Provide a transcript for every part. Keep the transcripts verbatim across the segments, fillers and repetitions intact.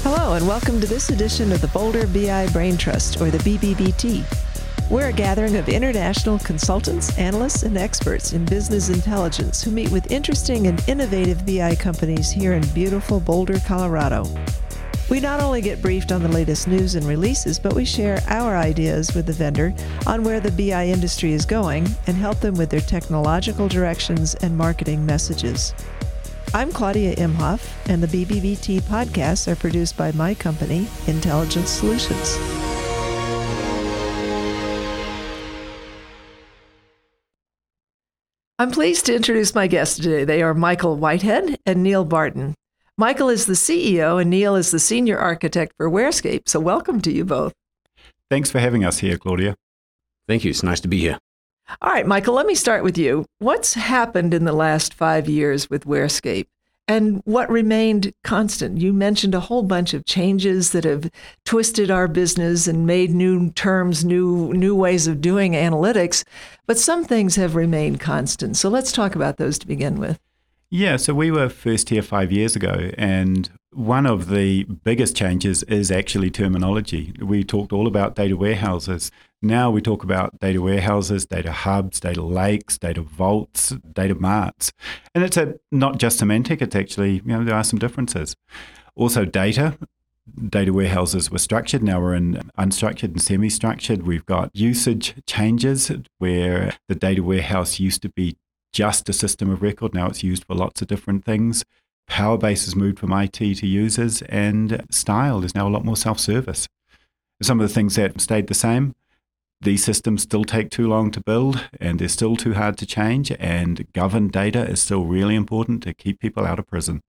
Hello, and welcome to this edition of the Boulder B I Brain Trust, or the B B B T. We're a gathering of international consultants, analysts, and experts in business intelligence who meet with interesting and innovative B I companies here in beautiful Boulder, Colorado. We not only get briefed on the latest news and releases, but we share our ideas with the vendor on where the B I industry is going and help them with their technological directions and marketing messages. I'm Claudia Imhoff, and the B B B T podcasts are produced by my company, Intelligence Solutions. I'm pleased to introduce my guests today. They are Michael Whitehead and Neil Barton. Michael is the C E O and Neil is the Senior Architect for Warescape, so welcome to you both. Thanks for having us here, Claudia. Thank you. It's nice to be here. All right, Michael, let me start with you. What's happened in the last five years with Warescape, and what remained constant? You mentioned a whole bunch of changes that have twisted our business and made new terms, new new ways of doing analytics, but some things have remained constant. So let's talk about those to begin with. Yeah, so we were first here five years ago, and one of the biggest changes is actually terminology. We talked all about data warehouses. Now we talk about data warehouses, data hubs, data lakes, data vaults, data marts. And it's a, not just semantic, it's actually, you know, there are some differences. Also data. Data warehouses were structured. Now we're in unstructured and semi-structured. We've got usage changes where the data warehouse used to be just a system of record. Now it's used for lots of different things. Powerbase has moved from I T to users, and style is now a lot more self-service. Some of the things that stayed the same, these systems still take too long to build and they're still too hard to change, and governed data is still really important to keep people out of prison.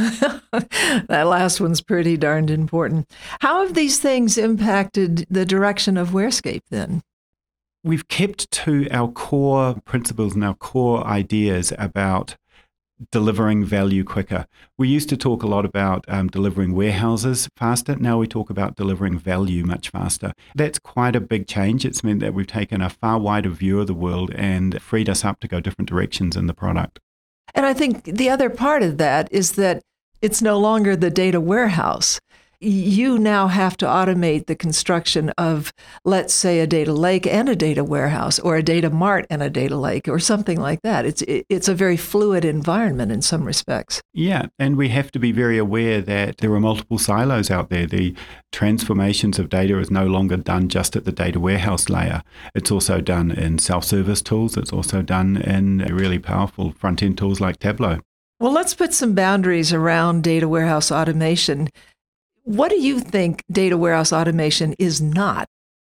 That last one's pretty darned important. How have these things impacted the direction of Warescape then? We've kept to our core principles and our core ideas about delivering value quicker. We used to talk a lot about um, delivering warehouses faster. Now we talk about delivering value much faster. That's quite a big change. It's meant that we've taken a far wider view of the world and freed us up to go different directions in the product. And I think the other part of that is that it's no longer the data warehouse. You now have to automate the construction of, let's say, a data lake and a data warehouse, or a data mart and a data lake, or something like that. It's it's a very fluid environment in some respects. Yeah, and we have to be very aware that there are multiple silos out there. The transformations of data is no longer done just at the data warehouse layer. It's also done in self-service tools. It's also done in really powerful front-end tools like Tableau. Well, let's put some boundaries around data warehouse automation. What do you think data warehouse automation is not?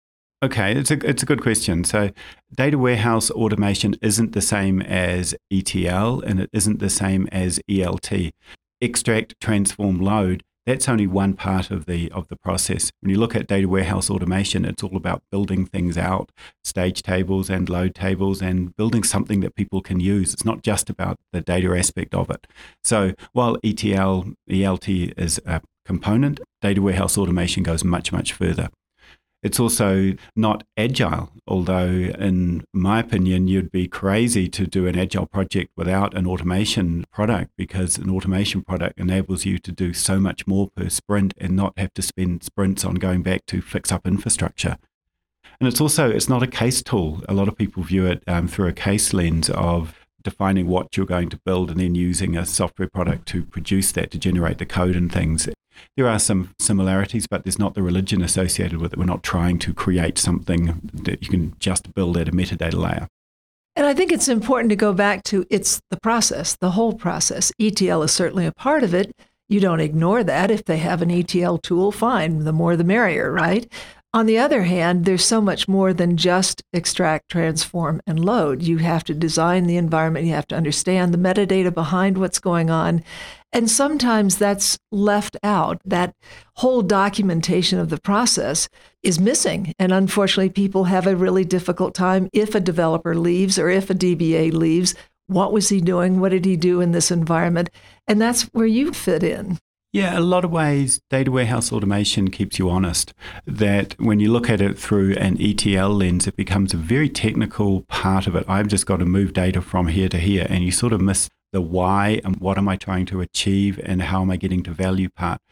Okay, it's a it's a good question. So data warehouse automation isn't the same as E T L, and it isn't the same as E L T. Extract, transform, load, that's only one part of the of the process. When you look at data warehouse automation, it's all about building things out, stage tables and load tables, and building something that people can use. It's not just about the data aspect of it. So while E T L, E L T is a component, data warehouse automation goes much, much further. It's also not agile, although in my opinion, you'd be crazy to do an agile project without an automation product, because an automation product enables you to do so much more per sprint and not have to spend sprints on going back to fix up infrastructure. And it's also, it's not a case tool. A lot of people view it um, through a case lens of defining what you're going to build and then using a software product to produce that, to generate the code and things. There are some similarities, but there's not the religion associated with it. We're not trying to create something that you can just build at a metadata layer. And I think it's important to go back to it's the process, the whole process. E T L is certainly a part of it. You don't ignore that. If they have an E T L tool, fine, the more the merrier, right? On the other hand, there's so much more than just extract, transform, and load. You have to design the environment. You have to understand the metadata behind what's going on. And sometimes that's left out. That whole documentation of the process is missing. And unfortunately, people have a really difficult time if a developer leaves or if a D B A leaves. What was he doing? What did he do in this environment? And that's where you fit in. Yeah, a lot of ways, data warehouse automation keeps you honest. That when you look at it through an E T L lens, it becomes a very technical part of it. I've just got to move data from here to here, and you sort of miss the why and what am I trying to achieve and how am I getting to value part.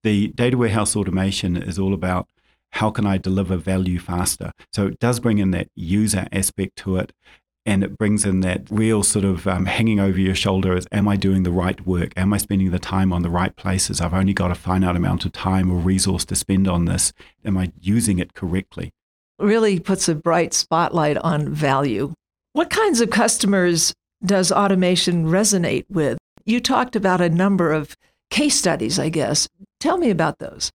The data warehouse automation is all about how can I deliver value faster? So it does bring in that user aspect to it, and it brings in that real sort of um, hanging over your shoulder is, am I doing the right work? Am I spending the time on the right places? I've only got a finite amount of time or resource to spend on this. Am I using it correctly? Really puts a bright spotlight on value. What kinds of customers does automation resonate with? You talked about a number of case studies, I guess. Tell me about those.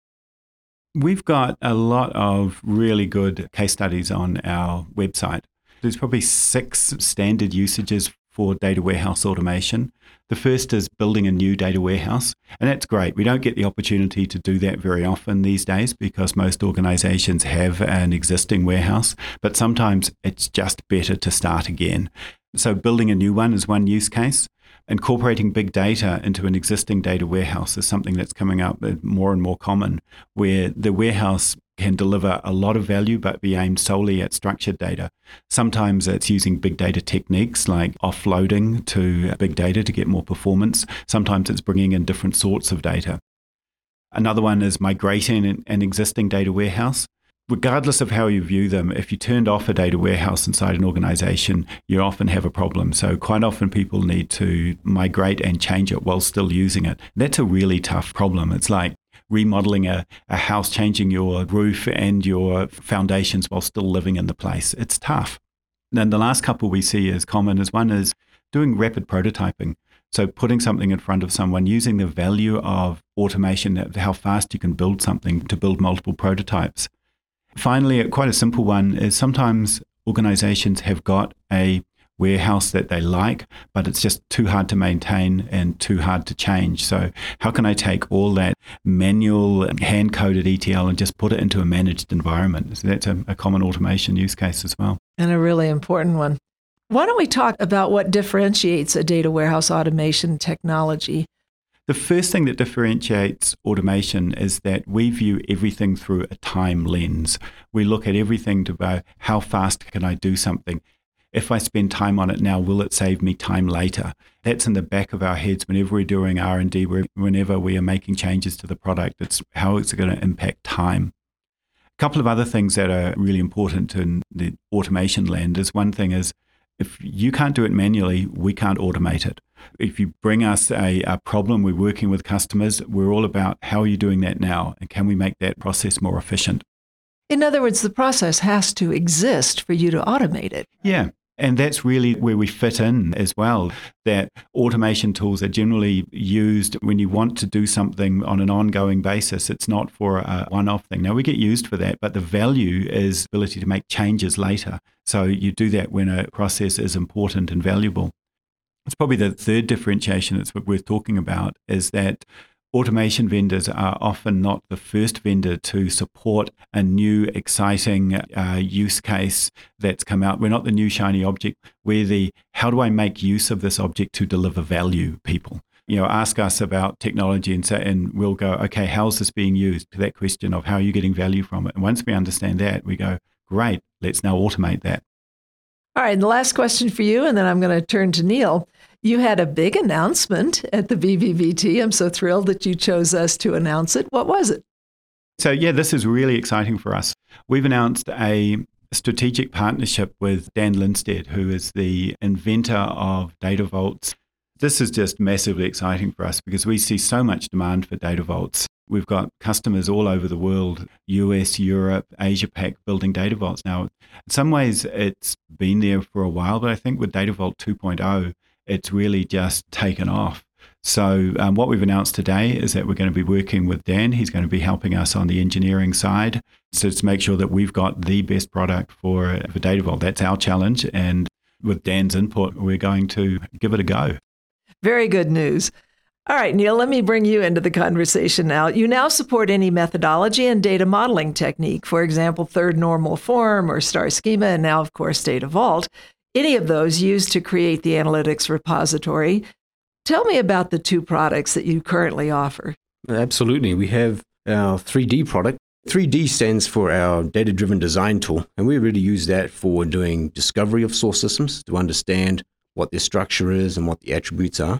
We've got a lot of really good case studies on our website. There's probably six standard usages for data warehouse automation. The first is building a new data warehouse, and that's great. We don't get the opportunity to do that very often these days because most organizations have an existing warehouse, but sometimes it's just better to start again. So building a new one is one use case. Incorporating big data into an existing data warehouse is something that's coming up more and more common, where the warehouse can deliver a lot of value but be aimed solely at structured data. Sometimes it's using big data techniques like offloading to big data to get more performance. Sometimes it's bringing in different sorts of data. Another one is migrating an existing data warehouse. Regardless of how you view them, if you turned off a data warehouse inside an organization, you often have a problem. So quite often people need to migrate and change it while still using it. That's a really tough problem. It's like remodeling a, a house, changing your roof and your foundations while still living in the place. It's tough. Then the last couple we see as common is one is doing rapid prototyping. So putting something in front of someone, using the value of automation, how fast you can build something to build multiple prototypes. Finally, quite a simple one is sometimes organizations have got a warehouse that they like, but it's just too hard to maintain and too hard to change. So how can I take all that manual hand-coded E T L and just put it into a managed environment? So that's a, a common automation use case as well. And a really important one. Why don't we talk about what differentiates a data warehouse automation technology? The first thing that differentiates automation is that we view everything through a time lens. We look at everything to about how fast can I do something? If I spend time on it now, will it save me time later? That's in the back of our heads whenever we're doing R and D, whenever we are making changes to the product. It's how it's going to impact time. A couple of other things that are really important in the automation land is one thing is if you can't do it manually, we can't automate it. If you bring us a, a problem, we're working with customers, we're all about how are you doing that now and can we make that process more efficient? In other words, the process has to exist for you to automate it. Yeah. And that's really where we fit in as well, that automation tools are generally used when you want to do something on an ongoing basis. It's not for a one-off thing. Now, we get used for that, but the value is the ability to make changes later. So you do that when a process is important and valuable. It's probably the third differentiation that's worth talking about is that automation vendors are often not the first vendor to support a new, exciting uh, use case that's come out. We're not the new shiny object. We're the, how do I make use of this object to deliver value, people? You know, ask us about technology and say, and we'll go, okay, how's this being used? To that question of how are you getting value from it? And once we understand that, we go, great, let's now automate that. All right, the last question for you, and then I'm going to turn to Neil. You had a big announcement at the B B B T. I'm so thrilled that you chose us to announce it. What was it? So yeah, this is really exciting for us. We've announced a strategic partnership with Dan Lindstedt, who is the inventor of Data Vaults. This is just massively exciting for us because we see so much demand for Data Vaults. We've got customers all over the world, U S, Europe, Asia Pac, building Data Vaults now. In some ways, it's been there for a while, but I think with Data Vault two point oh, it's really just taken off. So um, what we've announced today is that we're going to be working with Dan. He's going to be helping us on the engineering side so to make sure that we've got the best product for, for Data Vault. That's our challenge. And with Dan's input, we're going to give it a go. Very good news. All right, Neil, let me bring you into the conversation now. You now support any methodology and data modeling technique, for example, third normal form or star schema, and now, of course, Data Vault. Any of those used to create the analytics repository. Tell me about the two products that you currently offer. Absolutely. We have our three D product. three D stands for our data-driven design tool, and we really use that for doing discovery of source systems to understand what their structure is and what the attributes are.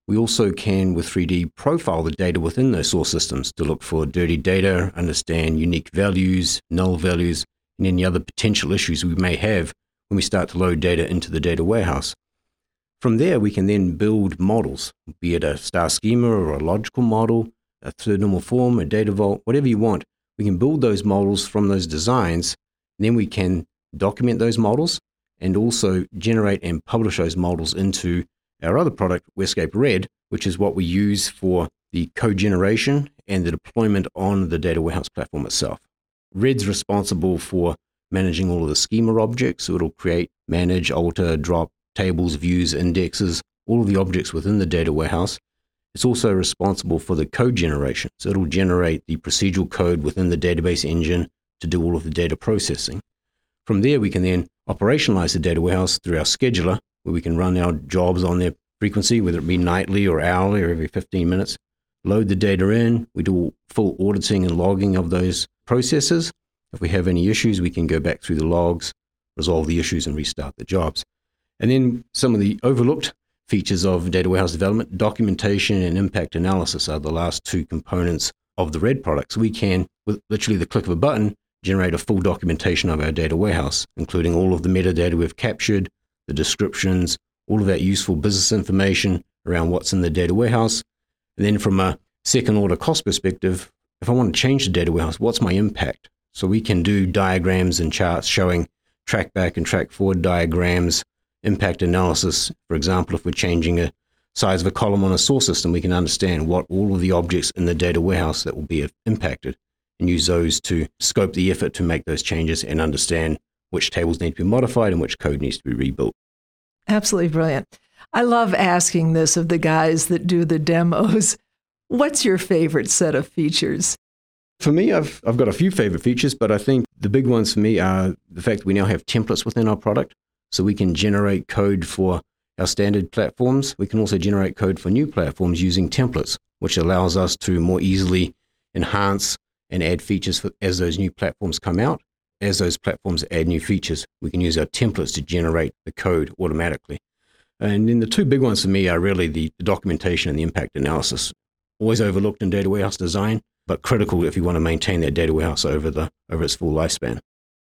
We also can, with three D, profile the data within those source systems to look for dirty data, understand unique values, null values, and any other potential issues we may have when we start to load data into the data warehouse. From there, we can then build models, be it a star schema or a logical model, a third normal form, a data vault, whatever you want. We can build those models from those designs, and then we can document those models and also generate and publish those models into our other product, WhereScape Red, which is what we use for the code generation and the deployment on the data warehouse platform itself. Red's responsible for managing all of the schema objects, so it'll create, manage, alter, drop tables, views, indexes, all of the objects within the data warehouse. It's also responsible for the code generation, so it'll generate the procedural code within the database engine to do all of the data processing. From there, we can then operationalize the data warehouse through our scheduler, where we can run our jobs on their frequency, whether it be nightly or hourly or every fifteen minutes, load the data in. We do full auditing and logging of those processes. If we have any issues, we can go back through the logs, resolve the issues, and restart the jobs. And then some of the overlooked features of data warehouse development, documentation and impact analysis are the last two components of the Red product. So we can, with literally the click of a button, generate a full documentation of our data warehouse, including all of the metadata we've captured, the descriptions, all of that useful business information around what's in the data warehouse. And then from a second order cost perspective, if I want to change the data warehouse, what's my impact? So we can do diagrams and charts showing track back and track forward diagrams, impact analysis. For example, if we're changing a size of a column on a source system, we can understand what all of the objects in the data warehouse that will be impacted and use those to scope the effort to make those changes and understand which tables need to be modified and which code needs to be rebuilt. Absolutely brilliant. I love asking this of the guys that do the demos. What's your favorite set of features? For me, I've I've got a few favorite features, but I think the big ones for me are the fact that we now have templates within our product. So we can generate code for our standard platforms. We can also generate code for new platforms using templates, which allows us to more easily enhance and add features for, as those new platforms come out. As those platforms add new features, we can use our templates to generate the code automatically. And then the two big ones for me are really the, the documentation and the impact analysis. Always overlooked in data warehouse design, but critical if you want to maintain that data warehouse over the over its full lifespan.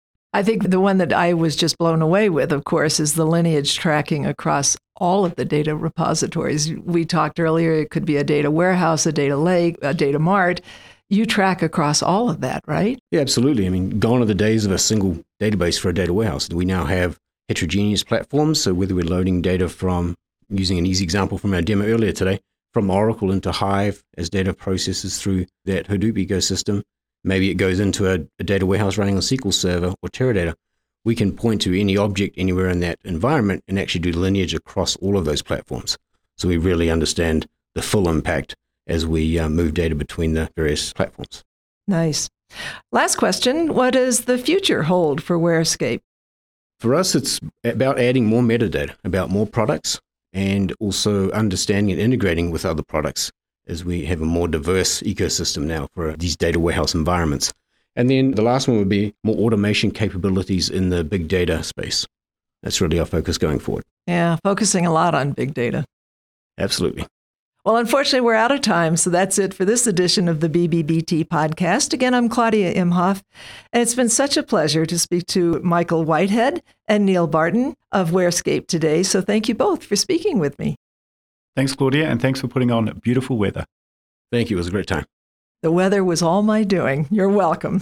I think the one that I was just blown away with, of course, is the lineage tracking across all of the data repositories. We talked earlier, it could be a data warehouse, a data lake, a data mart. You track across all of that, right? Yeah, absolutely. I mean, gone are the days of a single database for a data warehouse. We now have heterogeneous platforms. So whether we're loading data from, using an easy example from our demo earlier today, from Oracle into Hive as data processes through that Hadoop ecosystem, maybe it goes into a, a data warehouse running on S Q L Server or Teradata. We can point to any object anywhere in that environment and actually do lineage across all of those platforms. So we really understand the full impact as we uh, move data between the various platforms. Nice. Last question, what does the future hold for WhereScape? For us, it's about adding more metadata, about more products, and also understanding and integrating with other products as we have a more diverse ecosystem now for these data warehouse environments. And then the last one would be more automation capabilities in the big data space. That's really our focus going forward. Yeah, focusing a lot on big data. Absolutely. Well, unfortunately, we're out of time, so that's it for this edition of the B B B T podcast. Again, I'm Claudia Imhoff, and it's been such a pleasure to speak to Michael Whitehead and Neil Barton of WhereScape today, so thank you both for speaking with me. Thanks, Claudia, and thanks for putting on beautiful weather. Thank you. It was a great time. The weather was all my doing. You're welcome.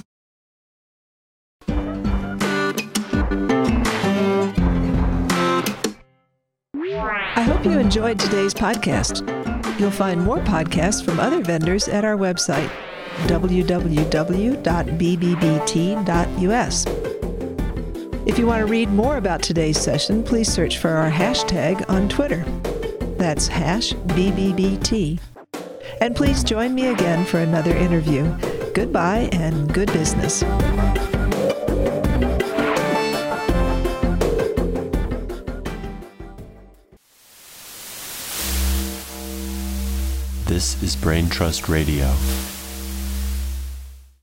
I hope you enjoyed today's podcast. You'll find more podcasts from other vendors at our website, w w w dot b b b t dot u s. If you want to read more about today's session, please search for our hashtag on Twitter. That's hash B B B T. And please join me again for another interview. Goodbye and good business. This is Brain Trust Radio.